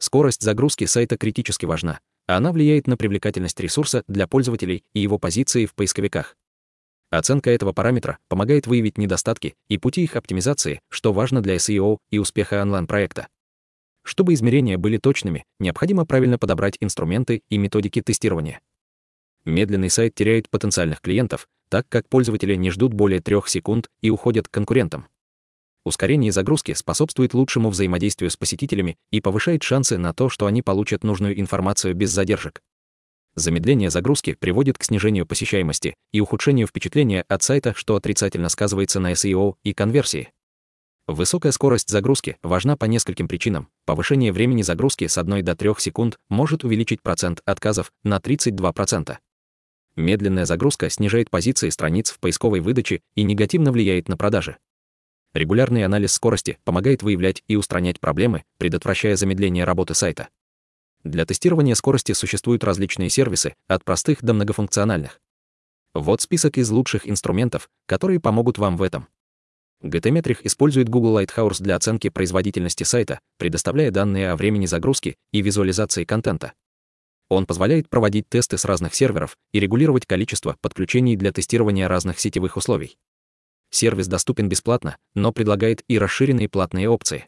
Скорость загрузки сайта критически важна, а она влияет на привлекательность ресурса для пользователей и его позиции в поисковиках. Оценка этого параметра помогает выявить недостатки и пути их оптимизации, что важно для SEO и успеха онлайн-проекта. Чтобы измерения были точными, необходимо правильно подобрать инструменты и методики тестирования. Медленный сайт теряет потенциальных клиентов, так как пользователи не ждут более 3 секунд и уходят к конкурентам. Ускорение загрузки способствует лучшему взаимодействию с посетителями и повышает шансы на то, что они получат нужную информацию без задержек. Замедление загрузки приводит к снижению посещаемости и ухудшению впечатления от сайта, что отрицательно сказывается на SEO и конверсии. Высокая скорость загрузки важна по нескольким причинам. Повышение времени загрузки с 1 до 3 секунд может увеличить процент отказов на 32%. Медленная загрузка снижает позиции страниц в поисковой выдаче и негативно влияет на продажи. Регулярный анализ скорости помогает выявлять и устранять проблемы, предотвращая замедление работы сайта. Для тестирования скорости существуют различные сервисы, от простых до многофункциональных. Вот список из лучших инструментов, которые помогут вам в этом. GTmetrix использует Google Lighthouse для оценки производительности сайта, предоставляя данные о времени загрузки и визуализации контента. Он позволяет проводить тесты с разных серверов и регулировать количество подключений для тестирования разных сетевых условий. Сервис доступен бесплатно, но предлагает и расширенные платные опции.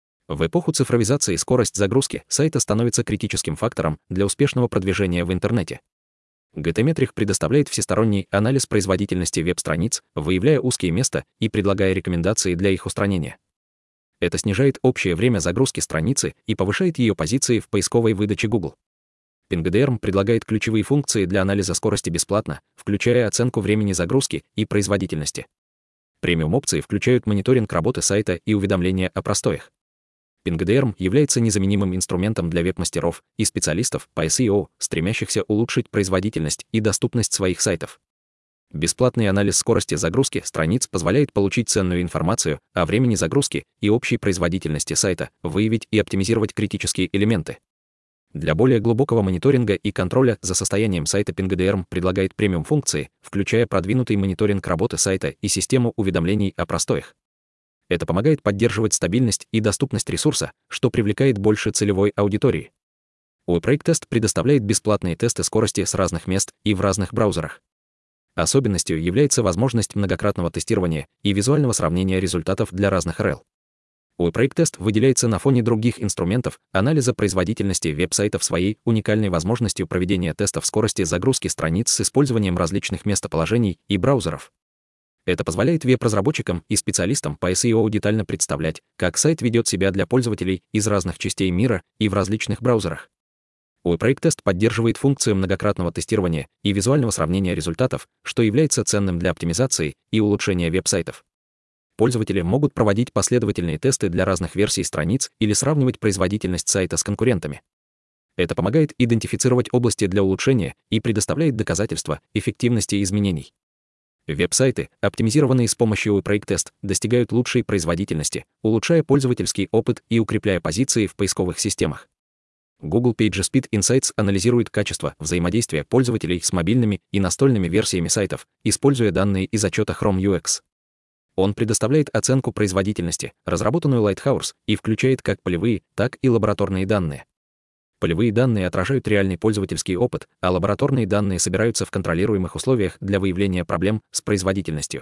В эпоху цифровизации скорость загрузки сайта становится критическим фактором для успешного продвижения в интернете. GTmetrix предоставляет всесторонний анализ производительности веб-страниц, выявляя узкие места и предлагая рекомендации для их устранения. Это снижает общее время загрузки страницы и повышает ее позиции в поисковой выдаче Google. PingDRM предлагает ключевые функции для анализа скорости бесплатно, включая оценку времени загрузки и производительности. Премиум-опции включают мониторинг работы сайта и уведомления о простоях. PingDRM является незаменимым инструментом для веб-мастеров и специалистов по SEO, стремящихся улучшить производительность и доступность своих сайтов. Бесплатный анализ скорости загрузки страниц позволяет получить ценную информацию о времени загрузки и общей производительности сайта, выявить и оптимизировать критические элементы. Для более глубокого мониторинга и контроля за состоянием сайта PingDRM предлагает премиум-функции, включая продвинутый мониторинг работы сайта и систему уведомлений о простоях. Это помогает поддерживать стабильность и доступность ресурса, что привлекает больше целевой аудитории. WebRankTest предоставляет бесплатные тесты скорости с разных мест и в разных браузерах. Особенностью является возможность многократного тестирования и визуального сравнения результатов для разных URL. WebRankTest выделяется на фоне других инструментов анализа производительности веб-сайтов своей уникальной возможностью проведения тестов скорости загрузки страниц с использованием различных местоположений и браузеров. Это позволяет веб-разработчикам и специалистам по SEO детально представлять, как сайт ведет себя для пользователей из разных частей мира и в различных браузерах. WebRankTest поддерживает функцию многократного тестирования и визуального сравнения результатов, что является ценным для оптимизации и улучшения веб-сайтов. Пользователи могут проводить последовательные тесты для разных версий страниц или сравнивать производительность сайта с конкурентами. Это помогает идентифицировать области для улучшения и предоставляет доказательства эффективности изменений. Веб-сайты, оптимизированные с помощью WebRankTest, достигают лучшей производительности, улучшая пользовательский опыт и укрепляя позиции в поисковых системах. Google PageSpeed Insights анализирует качество взаимодействия пользователей с мобильными и настольными версиями сайтов, используя данные из отчета Chrome UX. Он предоставляет оценку производительности, разработанную Lighthouse, и включает как полевые, так и лабораторные данные. Полевые данные отражают реальный пользовательский опыт, а лабораторные данные собираются в контролируемых условиях для выявления проблем с производительностью.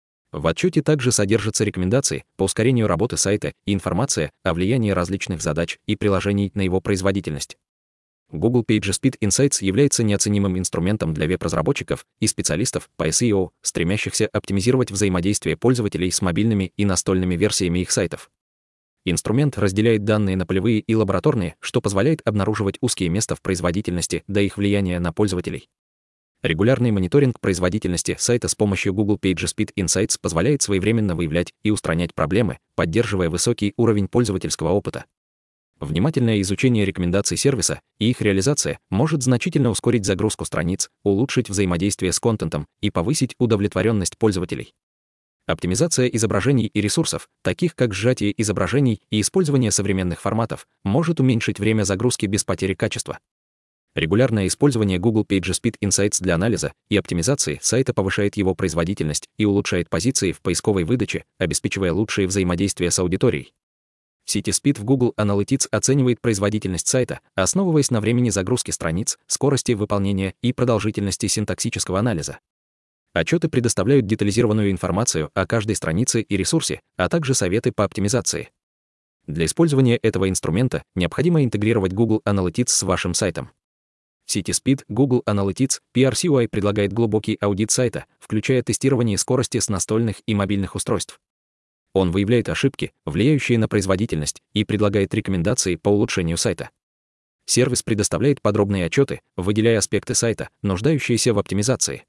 В отчете также содержатся рекомендации по ускорению работы сайта и информация о влиянии различных задач и приложений на его производительность. Google PageSpeed Insights является неоценимым инструментом для веб-разработчиков и специалистов по SEO, стремящихся оптимизировать взаимодействие пользователей с мобильными и настольными версиями их сайтов. Инструмент разделяет данные на полевые и лабораторные, что позволяет обнаруживать узкие места в производительности до их влияния на пользователей. Регулярный мониторинг производительности сайта с помощью Google PageSpeed Insights позволяет своевременно выявлять и устранять проблемы, поддерживая высокий уровень пользовательского опыта. Внимательное изучение рекомендаций сервиса и их реализация может значительно ускорить загрузку страниц, улучшить взаимодействие с контентом и повысить удовлетворенность пользователей. Оптимизация изображений и ресурсов, таких как сжатие изображений и использование современных форматов, может уменьшить время загрузки без потери качества. Регулярное использование Google PageSpeed Insights для анализа и оптимизации сайта повышает его производительность и улучшает позиции в поисковой выдаче, обеспечивая лучшее взаимодействие с аудиторией. CitySpeed в Google Analytics оценивает производительность сайта, основываясь на времени загрузки страниц, скорости выполнения и продолжительности синтаксического анализа. Отчеты предоставляют детализированную информацию о каждой странице и ресурсе, а также советы по оптимизации. Для использования этого инструмента необходимо интегрировать Google Analytics с вашим сайтом. CitySpeed Google Analytics PRC-UI предлагает глубокий аудит сайта, включая тестирование скорости с настольных и мобильных устройств. Он выявляет ошибки, влияющие на производительность, и предлагает рекомендации по улучшению сайта. Сервис предоставляет подробные отчеты, выделяя аспекты сайта, нуждающиеся в оптимизации.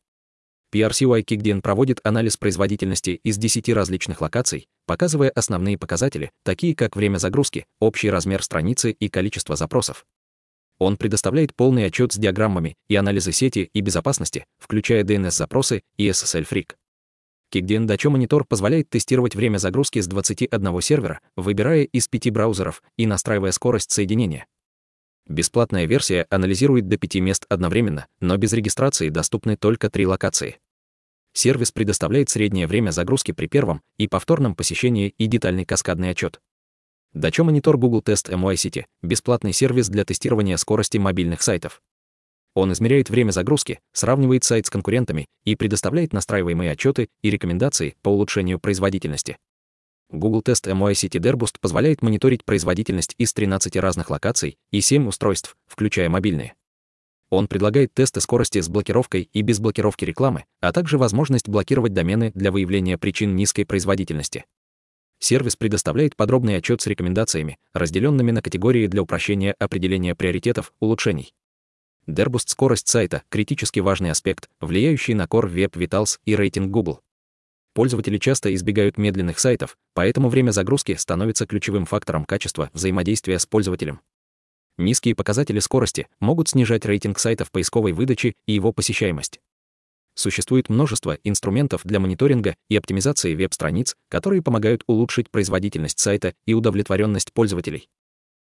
PRC-UI Kigdian проводит анализ производительности из 10 различных локаций, показывая основные показатели, такие как время загрузки, общий размер страницы и количество запросов. Он предоставляет полный отчет с диаграммами и анализы сети и безопасности, включая DNS-запросы и SSL-фрик. Kigdian Dacho Monitor позволяет тестировать время загрузки с 21 сервера, выбирая из 5 браузеров и настраивая скорость соединения. Бесплатная версия анализирует до 5 мест одновременно, но без регистрации доступны только 3 локации. Сервис предоставляет среднее время загрузки при первом и повторном посещении и детальный каскадный отчет. Dacho Monitor Google Test MY-City — бесплатный сервис для тестирования скорости мобильных сайтов. Он измеряет время загрузки, сравнивает сайт с конкурентами и предоставляет настраиваемые отчеты и рекомендации по улучшению производительности. Google Test MY-City Derboost позволяет мониторить производительность из 13 разных локаций и 7 устройств, включая мобильные. Он предлагает тесты скорости с блокировкой и без блокировки рекламы, а также возможность блокировать домены для выявления причин низкой производительности. Сервис предоставляет подробный отчет с рекомендациями, разделенными на категории для упрощения определения приоритетов улучшений. Derboost — скорость сайта — критически важный аспект, влияющий на Core Web Vitals и рейтинг Google. Пользователи часто избегают медленных сайтов, поэтому время загрузки становится ключевым фактором качества взаимодействия с пользователем. Низкие показатели скорости могут снижать рейтинг сайта в поисковой выдаче и его посещаемость. Существует множество инструментов для мониторинга и оптимизации веб-страниц, которые помогают улучшить производительность сайта и удовлетворенность пользователей.